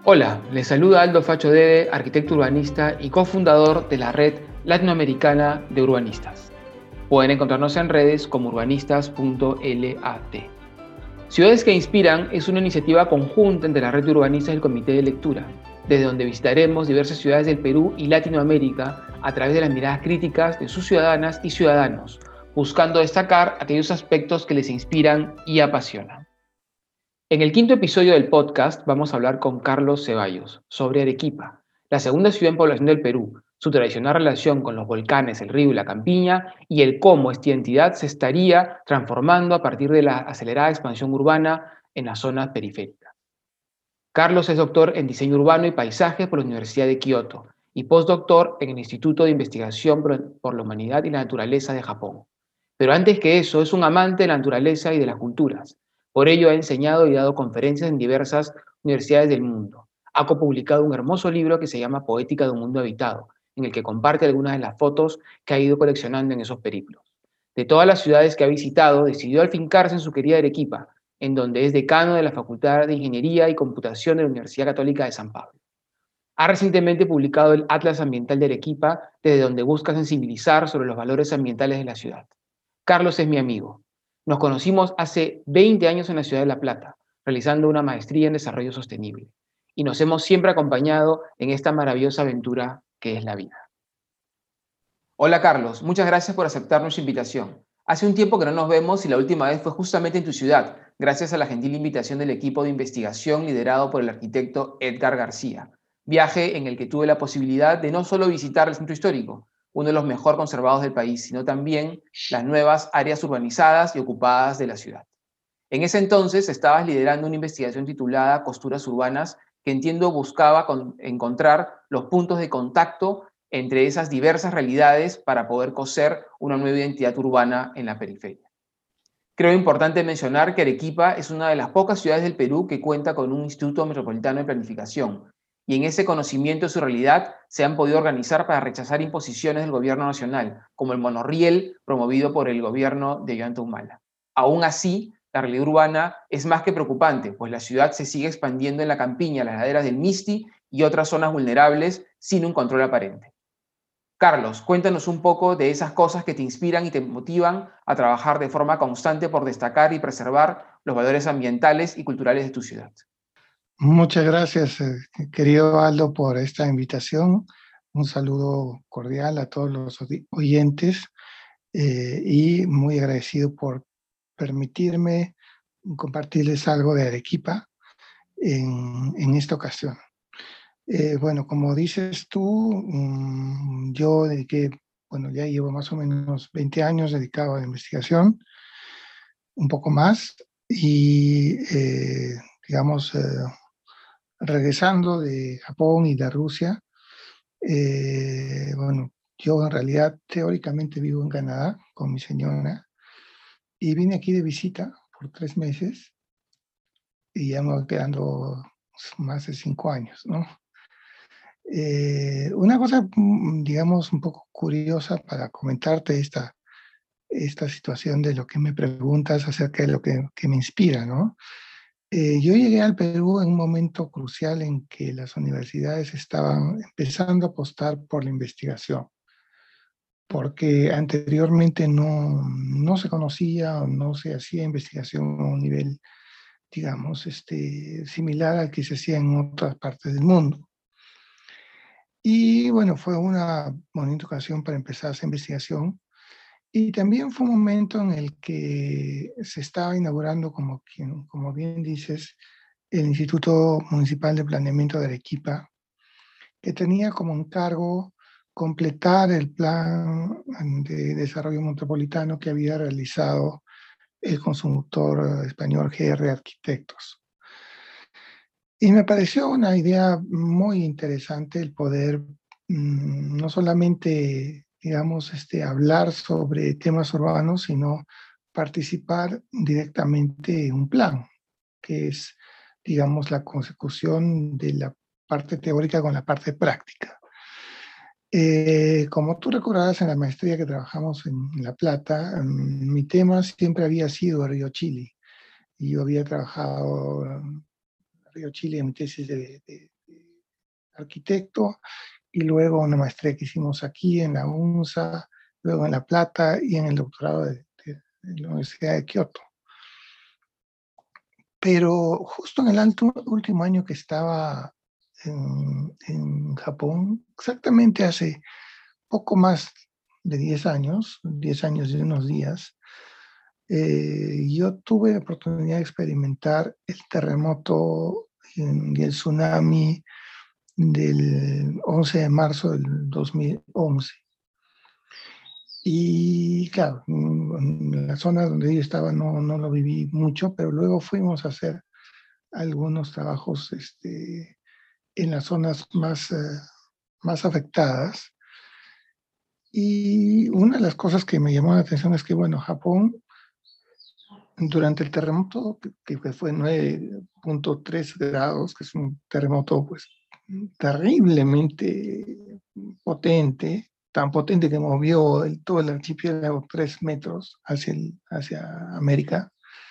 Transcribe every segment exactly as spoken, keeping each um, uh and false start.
Hola, les saluda Aldo Facho Dede, arquitecto urbanista y cofundador de la Red Latinoamericana de Urbanistas. Pueden encontrarnos en redes como urbanistas punto lat. Ciudades que Inspiran es una iniciativa conjunta entre la Red de Urbanistas y el Comité de Lectura, desde donde visitaremos diversas ciudades del Perú y Latinoamérica a través de las miradas críticas de sus ciudadanas y ciudadanos, buscando destacar aquellos aspectos que les inspiran y apasionan. En el quinto episodio del podcast vamos a hablar con Carlos Ceballos sobre Arequipa, la segunda ciudad en población del Perú, su tradicional relación con los volcanes, el río y la campiña, y el cómo esta entidad se estaría transformando a partir de la acelerada expansión urbana en las zonas periféricas. Carlos es doctor en diseño urbano y paisaje por la Universidad de Kioto y postdoctor en el Instituto de Investigación por la Humanidad y la Naturaleza de Japón. Pero antes que eso, es un amante de la naturaleza y de las culturas. Por ello ha enseñado y dado conferencias en diversas universidades del mundo. Ha copublicado un hermoso libro que se llama Poética de un mundo habitado, en el que comparte algunas de las fotos que ha ido coleccionando en esos periplos. De todas las ciudades que ha visitado, decidió afincarse en su querida Arequipa, en donde es decano de la Facultad de Ingeniería y Computación de la Universidad Católica de San Pablo. Ha recientemente publicado el Atlas Ambiental de Arequipa, desde donde busca sensibilizar sobre los valores ambientales de la ciudad. Carlos es mi amigo. Nos conocimos hace veinte años en la ciudad de La Plata, realizando una maestría en desarrollo sostenible. Y nos hemos siempre acompañado en esta maravillosa aventura que es la vida. Hola Carlos, muchas gracias por aceptar nuestra invitación. Hace un tiempo que no nos vemos y la última vez fue justamente en tu ciudad, gracias a la gentil invitación del equipo de investigación liderado por el arquitecto Edgar García. Viaje en el que tuve la posibilidad de no solo visitar el centro histórico, uno de los mejor conservados del país, sino también las nuevas áreas urbanizadas y ocupadas de la ciudad. En ese entonces estabas liderando una investigación titulada Costuras Urbanas, que entiendo buscaba con, encontrar los puntos de contacto entre esas diversas realidades para poder coser una nueva identidad urbana en la periferia. Creo importante mencionar que Arequipa es una de las pocas ciudades del Perú que cuenta con un Instituto Metropolitano de Planificación, y en ese conocimiento de su realidad se han podido organizar para rechazar imposiciones del gobierno nacional, como el monorriel promovido por el gobierno de Ollanta Humala. Aún así, la realidad urbana es más que preocupante, pues la ciudad se sigue expandiendo en la campiña, las laderas del Misti y otras zonas vulnerables sin un control aparente. Carlos, cuéntanos un poco de esas cosas que te inspiran y te motivan a trabajar de forma constante por destacar y preservar los valores ambientales y culturales de tu ciudad. Muchas gracias, eh, querido Aldo, por esta invitación. Un saludo cordial a todos los oyentes eh, y muy agradecido por permitirme compartirles algo de Arequipa en, en esta ocasión. Eh, bueno, como dices tú, um, yo dediqué, bueno, ya llevo más o menos veinte años dedicado a la investigación, un poco más, y eh, digamos... Eh, regresando de Japón y de Rusia, eh, bueno, yo en realidad teóricamente vivo en Canadá con mi señora y vine aquí de visita por tres meses y ya me voy quedando más de cinco años, ¿no? Eh, una cosa, digamos, un poco curiosa para comentarte esta, esta situación de lo que me preguntas acerca de lo que, que me inspira, ¿no? Eh, yo llegué al Perú en un momento crucial en que las universidades estaban empezando a apostar por la investigación, porque anteriormente no, no se conocía o no se hacía investigación a un nivel, digamos, este, similar al que se hacía en otras partes del mundo. Y bueno, fue una bonita ocasión para empezar esa investigación. Y también fue un momento en el que se estaba inaugurando, como, como bien dices, el Instituto Municipal de Planeamiento de Arequipa, que tenía como encargo completar el plan de desarrollo metropolitano que había realizado el constructor español G R Arquitectos. Y me pareció una idea muy interesante el poder mmm, no solamente, digamos, este, hablar sobre temas urbanos, sino participar directamente en un plan, que es, digamos, la consecución de la parte teórica con la parte práctica. Eh, como tú recordarás en la maestría que trabajamos en La Plata, um, mi tema siempre había sido el río Chili. Y yo había trabajado um, Río Chili en mi tesis de, de, arquitecto, y luego una maestría que hicimos aquí en la UNSA, luego en La Plata y en el doctorado de, de, de la Universidad de Kioto. Pero justo en el alto, último año que estaba en, en Japón, exactamente hace poco más de diez años, diez años y unos días, eh, yo tuve la oportunidad de experimentar el terremoto y el tsunami del once de marzo del dos mil once. Y claro, en la zona donde yo estaba no, no lo viví mucho, pero luego fuimos a hacer algunos trabajos este, en las zonas más, eh, más afectadas. Y una de las cosas que me llamó la atención es que, bueno, Japón, durante el terremoto, que, que fue nueve punto tres grados, que es un terremoto pues terriblemente potente, tan potente que movió el, todo el archipiélago tres metros hacia, el, hacia América,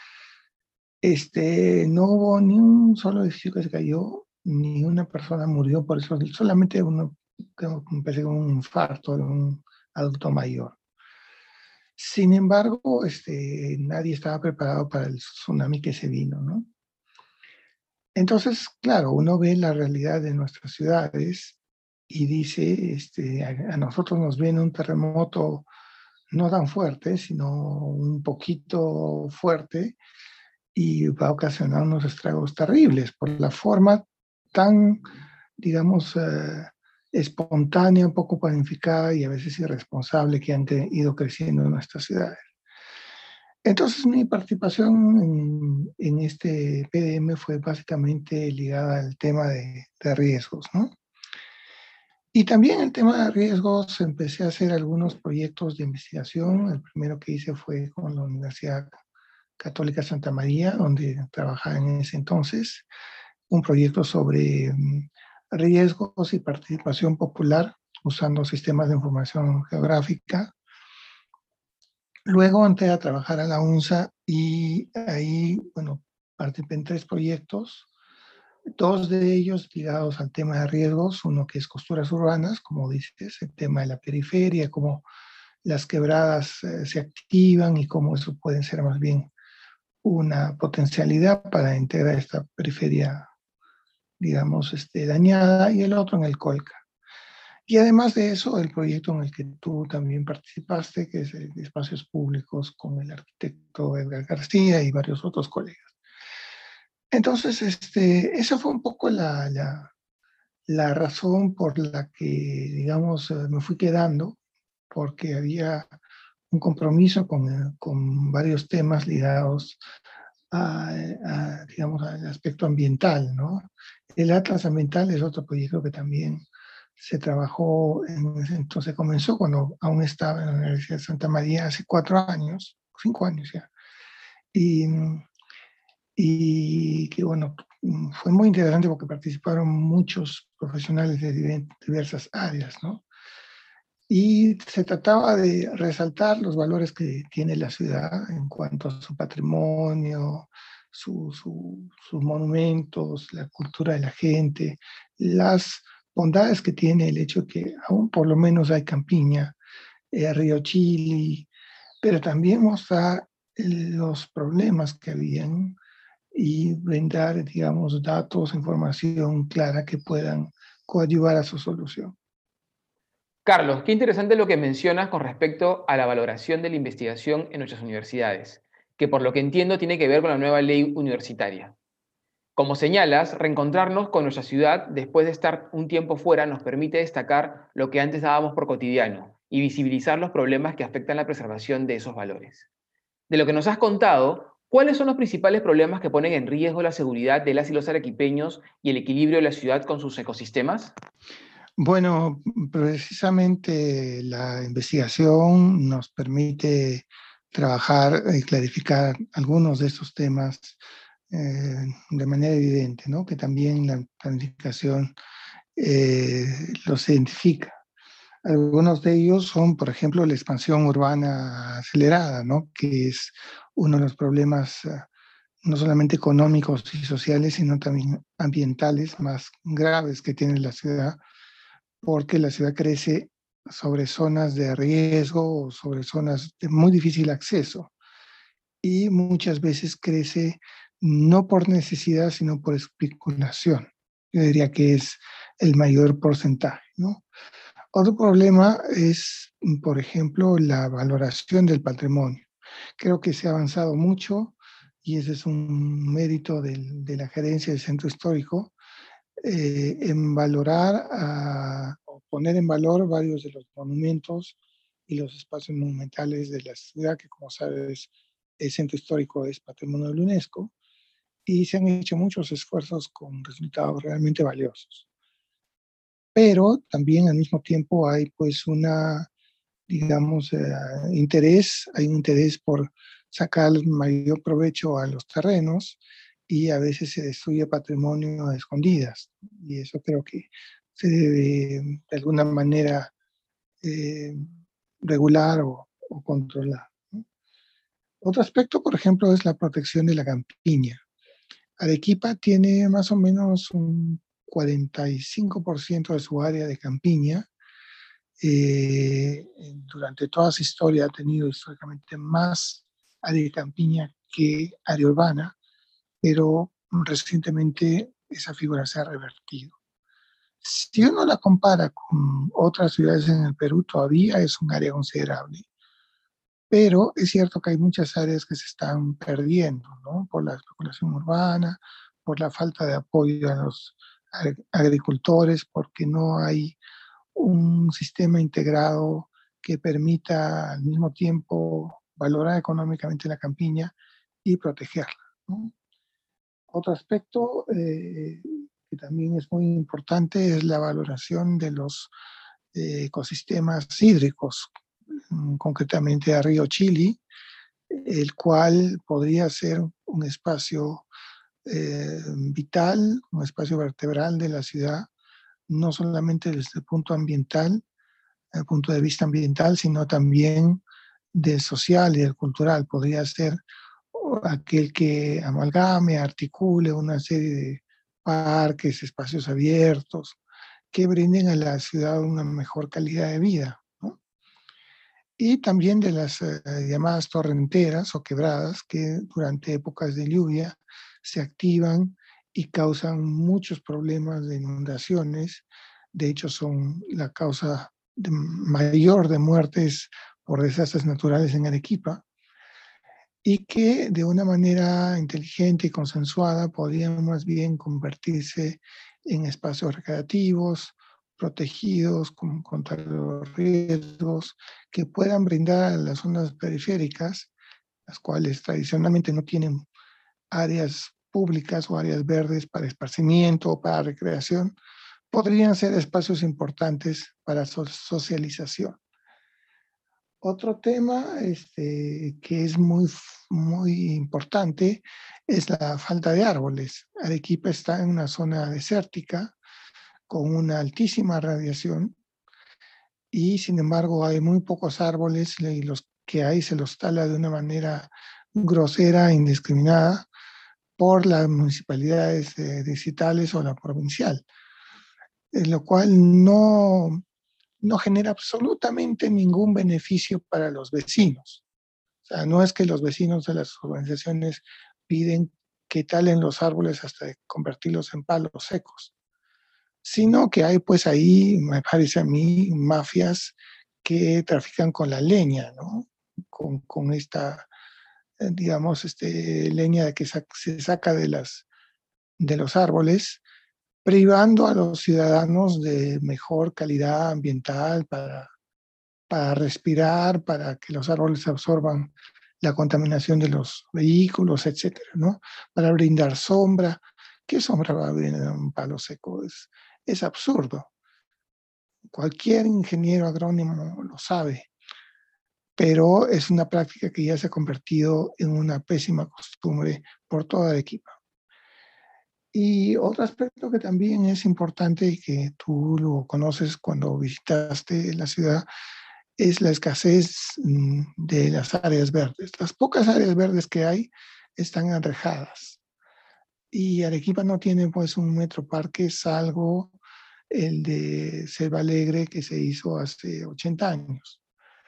este, no hubo ni un solo edificio que se cayó, ni una persona murió por eso, solamente uno que empezó con un infarto de un adulto mayor. Sin embargo, este, nadie estaba preparado para el tsunami que se vino, ¿no? Entonces, claro, uno ve la realidad de nuestras ciudades y dice, este, a, a nosotros nos viene un terremoto no tan fuerte, sino un poquito fuerte, y va a ocasionar unos estragos terribles por la forma tan, digamos, eh, espontánea, un poco planificada y a veces irresponsable que han ido creciendo en nuestras ciudades. Entonces mi participación en, en este P D M fue básicamente ligada al tema de, de riesgos, ¿no? Y también el tema de riesgos, empecé a hacer algunos proyectos de investigación. El primero que hice fue con la Universidad Católica Santa María, donde trabajaba en ese entonces, un proyecto sobre um, riesgos y participación popular usando sistemas de información geográfica. Luego entré a trabajar a la UNSA y ahí, bueno, participé en tres proyectos, dos de ellos ligados al tema de riesgos, uno que es costuras urbanas, como dices, el tema de la periferia, cómo las quebradas eh, se activan y cómo eso puede ser más bien una potencialidad para integrar esta periferia, digamos, este, dañada, y el otro en el Colca. Y además de eso, el proyecto en el que tú también participaste, que es el de espacios públicos con el arquitecto Edgar García y varios otros colegas. Entonces, este, esa fue un poco la, la, la razón por la que, digamos, me fui quedando, porque había un compromiso con, con varios temas ligados a, a, digamos, al aspecto ambiental, ¿no? El Atlas Ambiental es otro proyecto que también se trabajó, en, entonces comenzó cuando aún estaba en la Universidad de Santa María hace cuatro años, cinco años ya. Y, y que bueno, fue muy interesante porque participaron muchos profesionales de diversas áreas, ¿no? Y se trataba de resaltar los valores que tiene la ciudad en cuanto a su patrimonio, su, su, sus monumentos, la cultura de la gente, las bondades que tiene el hecho de que aún por lo menos hay campiña, eh, Río Chili, pero también mostrar los problemas que habían y brindar, digamos, datos, información clara que puedan coadyuvar a su solución. Carlos, qué interesante lo que mencionas con respecto a la valoración de la investigación en nuestras universidades, que por lo que entiendo tiene que ver con la nueva ley universitaria. Como señalas, reencontrarnos con nuestra ciudad después de estar un tiempo fuera nos permite destacar lo que antes dábamos por cotidiano y visibilizar los problemas que afectan la preservación de esos valores. De lo que nos has contado, ¿cuáles son los principales problemas que ponen en riesgo la seguridad de las y los arequipeños y el equilibrio de la ciudad con sus ecosistemas? Bueno, precisamente la investigación nos permite trabajar y clarificar algunos de estos temas eh, de manera evidente, ¿no? Que también la planificación eh, los identifica. Algunos de ellos son, por ejemplo, la expansión urbana acelerada, ¿no? Que es uno de los problemas no solamente económicos y sociales, sino también ambientales más graves que tiene la ciudad, porque la ciudad crece sobre zonas de riesgo o sobre zonas de muy difícil acceso y muchas veces crece no por necesidad, sino por especulación. Yo diría que es el mayor porcentaje, ¿no? Otro problema es, por ejemplo, la valoración del patrimonio. Creo que se ha avanzado mucho y ese es un mérito del, de la gerencia del centro histórico, eh, en valorar a, o poner en valor varios de los monumentos y los espacios monumentales de la ciudad, que como sabes, el centro histórico es patrimonio de la UNESCO, y se han hecho muchos esfuerzos con resultados realmente valiosos. Pero también al mismo tiempo hay pues una, digamos, eh, interés, hay un interés por sacar mayor provecho a los terrenos y a veces se destruye patrimonio a escondidas. Y eso creo que se debe de alguna manera eh, regular o, o controlar, ¿no? Otro aspecto, por ejemplo, es la protección de la campiña. Arequipa tiene más o menos un cuarenta y cinco por ciento de su área de campiña. Eh, durante toda su historia ha tenido históricamente más área de campiña que área urbana, pero recientemente esa figura se ha revertido. Si uno la compara con otras ciudades en el Perú, todavía es un área considerable, pero es cierto que hay muchas áreas que se están perdiendo, ¿no? Por la especulación urbana, por la falta de apoyo a los agricultores, porque no hay un sistema integrado que permita al mismo tiempo valorar económicamente la campiña y protegerla, ¿no? Otro aspecto eh, que también es muy importante es la valoración de los eh, ecosistemas hídricos, mm, concretamente a Río Chili, el cual podría ser un espacio eh, vital, un espacio vertebral de la ciudad, no solamente desde el punto ambiental, el punto de vista ambiental, sino también del social y del cultural. Podría ser aquel que amalgame, articule una serie de parques, espacios abiertos, que brinden a la ciudad una mejor calidad de vida, ¿no? Y también de las eh, llamadas torrenteras o quebradas que durante épocas de lluvia se activan y causan muchos problemas de inundaciones. De hecho, son la causa de mayor de muertes por desastres naturales en Arequipa y que de una manera inteligente y consensuada podrían más bien convertirse en espacios recreativos, protegidos con, contra los riesgos, que puedan brindar a las zonas periféricas, las cuales tradicionalmente no tienen áreas públicas o áreas verdes para esparcimiento o para recreación, podrían ser espacios importantes para so socialización. Otro tema este, que es muy, muy importante es la falta de árboles. Arequipa está en una zona desértica con una altísima radiación y sin embargo hay muy pocos árboles y los que hay se los tala de una manera grosera e indiscriminada por las municipalidades eh, distritales o la provincial, lo cual no, no genera absolutamente ningún beneficio para los vecinos. O sea, no es que los vecinos de las organizaciones piden que talen los árboles hasta convertirlos en palos secos, sino que hay pues ahí, me parece a mí, mafias que trafican con la leña, ¿no? Con, con esta, eh, digamos, este, leña de que se saca de, las, de los árboles, privando a los ciudadanos de mejor calidad ambiental para, para respirar, para que los árboles absorban la contaminación de los vehículos, etcétera, ¿no? Para brindar sombra. ¿Qué sombra va a brindar un palo seco? Es, es absurdo. Cualquier ingeniero agrónomo lo sabe, pero es una práctica que ya se ha convertido en una pésima costumbre por toda Arequipa. Y otro aspecto que también es importante y que tú lo conoces cuando visitaste la ciudad es la escasez de las áreas verdes. Las pocas áreas verdes que hay están enrejadas. Y Arequipa no tiene pues un metroparque salvo el de Selva Alegre que se hizo hace ochenta años.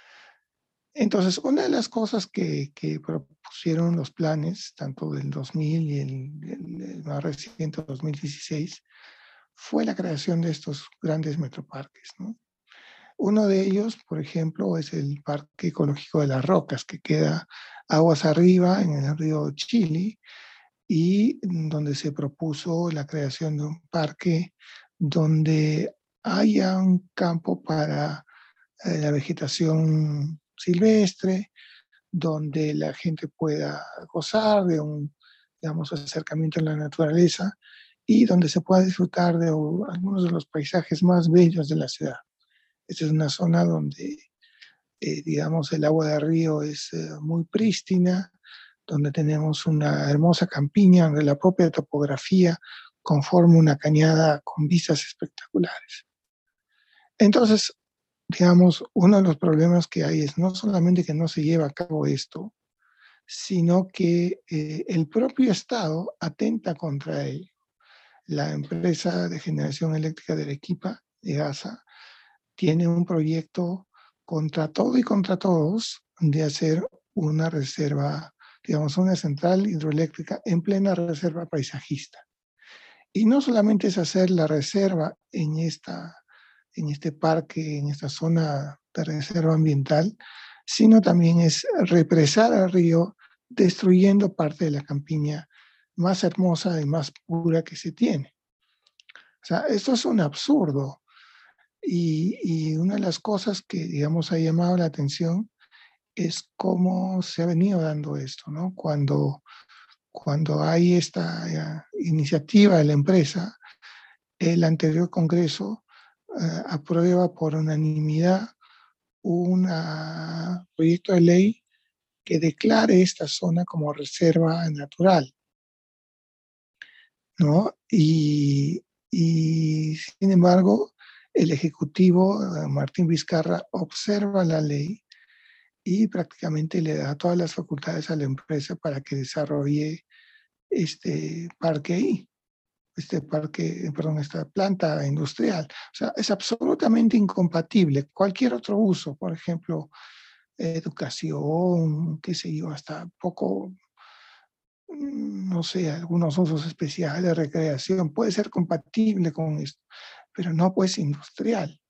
Entonces, una de las cosas que, que propusieron los planes, tanto del dos mil y el, el, el más reciente dos mil dieciséis, fue la creación de estos grandes metroparques, ¿no? Uno de ellos, por ejemplo, es el Parque Ecológico de las Rocas, que queda aguas arriba en el río Chili, y donde se propuso la creación de un parque donde haya un campo para eh, la vegetación silvestre, donde la gente pueda gozar de un, digamos, acercamiento a la naturaleza y donde se pueda disfrutar de uh, algunos de los paisajes más bellos de la ciudad. Esta es una zona donde, eh, digamos, el agua del río es eh, muy prístina, donde tenemos una hermosa campiña, donde la propia topografía conforma una cañada con vistas espectaculares. Entonces, digamos, uno de los problemas que hay es no solamente que no se lleva a cabo esto, sino que eh, el propio Estado atenta contra ello. La empresa de generación eléctrica de Arequipa, EGASA, tiene un proyecto contra todo y contra todos de hacer una reserva, digamos, una central hidroeléctrica en plena reserva paisajista. Y no solamente es hacer la reserva en, esta, en este parque, en esta zona de reserva ambiental, sino también es represar al río, destruyendo parte de la campiña más hermosa y más pura que se tiene. O sea, esto es un absurdo. Y, y una de las cosas que, digamos, ha llamado la atención es cómo se ha venido dando esto, ¿no? Cuando, cuando hay esta uh, iniciativa de la empresa, el anterior Congreso uh, aprueba por unanimidad un uh, proyecto de ley que declare esta zona como reserva natural, ¿no? Y, y sin embargo, el Ejecutivo, uh, Martín Vizcarra, observa la ley y prácticamente le da todas las facultades a la empresa para que desarrolle este parque ahí, este parque, perdón, esta planta industrial. O sea, es absolutamente incompatible. Cualquier otro uso, por ejemplo, educación, qué sé yo, hasta poco, no sé, algunos usos especiales, recreación, puede ser compatible con esto, pero no pues industrial.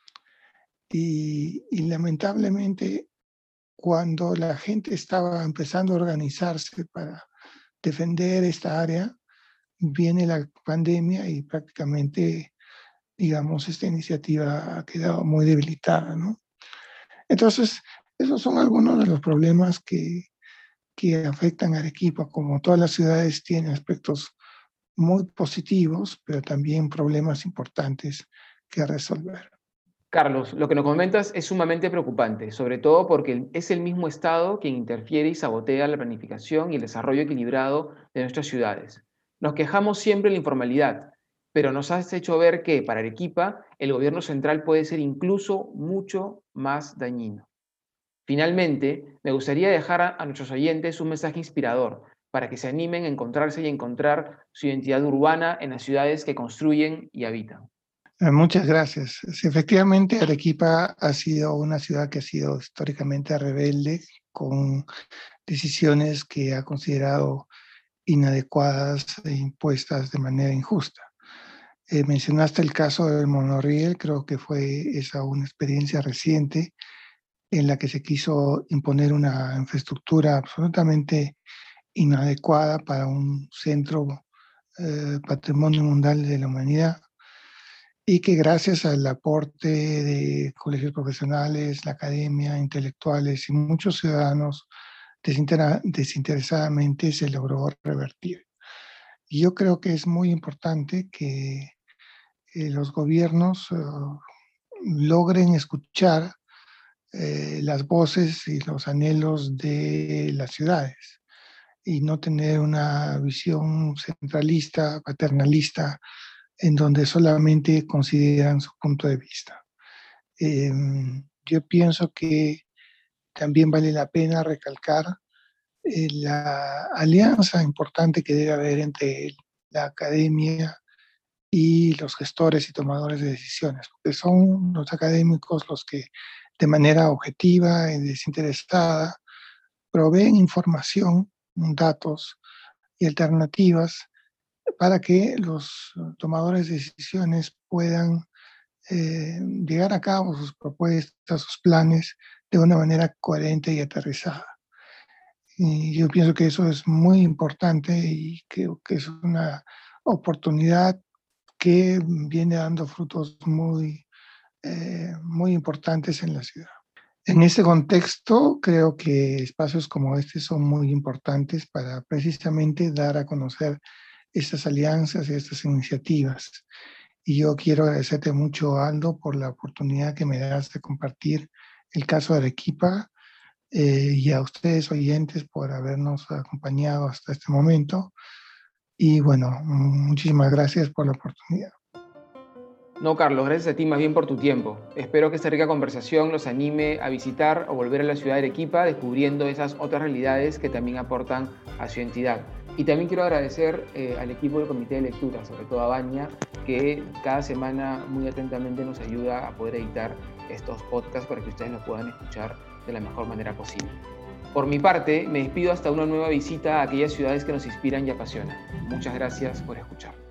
Y, y lamentablemente, cuando la gente estaba empezando a organizarse para defender esta área, viene la pandemia y prácticamente, digamos, esta iniciativa ha quedado muy debilitada, ¿no? Entonces, esos son algunos de los problemas que, que afectan a Arequipa. Como todas las ciudades tienen aspectos muy positivos, pero también problemas importantes que resolver. Carlos, lo que nos comentas es sumamente preocupante, sobre todo porque es el mismo Estado quien interfiere y sabotea la planificación y el desarrollo equilibrado de nuestras ciudades. Nos quejamos siempre de la informalidad, pero nos has hecho ver que para Arequipa el gobierno central puede ser incluso mucho más dañino. Finalmente, me gustaría dejar a, a nuestros oyentes un mensaje inspirador para que se animen a encontrarse y a encontrar su identidad urbana en las ciudades que construyen y habitan. Muchas gracias. Sí, efectivamente, Arequipa ha sido una ciudad que ha sido históricamente rebelde, con decisiones que ha considerado inadecuadas e impuestas de manera injusta. Eh, mencionaste el caso del monorriel, creo que fue esa una experiencia reciente en la que se quiso imponer una infraestructura absolutamente inadecuada para un centro eh, patrimonio mundial de la humanidad, y que gracias al aporte de colegios profesionales, la academia, intelectuales y muchos ciudadanos desinteresadamente se logró revertir. Y yo creo que es muy importante que eh, los gobiernos uh, logren escuchar eh, las voces y los anhelos de las ciudades y no tener una visión centralista, paternalista, en donde solamente consideran su punto de vista. Eh, yo pienso que también vale la pena recalcar eh, la alianza importante que debe haber entre la academia y los gestores y tomadores de decisiones, porque son los académicos los que de manera objetiva y desinteresada proveen información, datos y alternativas para que los tomadores de decisiones puedan eh, llegar a cabo sus propuestas, sus planes de una manera coherente y aterrizada. Y yo pienso que eso es muy importante y creo que es una oportunidad que viene dando frutos muy, eh, muy importantes en la ciudad. En este contexto, creo que espacios como este son muy importantes para precisamente dar a conocer estas alianzas y estas iniciativas. Y yo quiero agradecerte mucho, Aldo, por la oportunidad que me das de compartir el caso de Arequipa, eh, y a ustedes oyentes por habernos acompañado hasta este momento. Y bueno, muchísimas gracias por la oportunidad. No, Carlos, gracias a ti más bien por tu tiempo. Espero que esta rica conversación los anime a visitar o volver a la ciudad de Arequipa, descubriendo esas otras realidades que también aportan a su entidad. Y también quiero agradecer eh, al equipo del Comité de Lectura, sobre todo a Baña, que cada semana muy atentamente nos ayuda a poder editar estos podcasts para que ustedes los puedan escuchar de la mejor manera posible. Por mi parte, me despido hasta una nueva visita a aquellas ciudades que nos inspiran y apasionan. Muchas gracias por escuchar.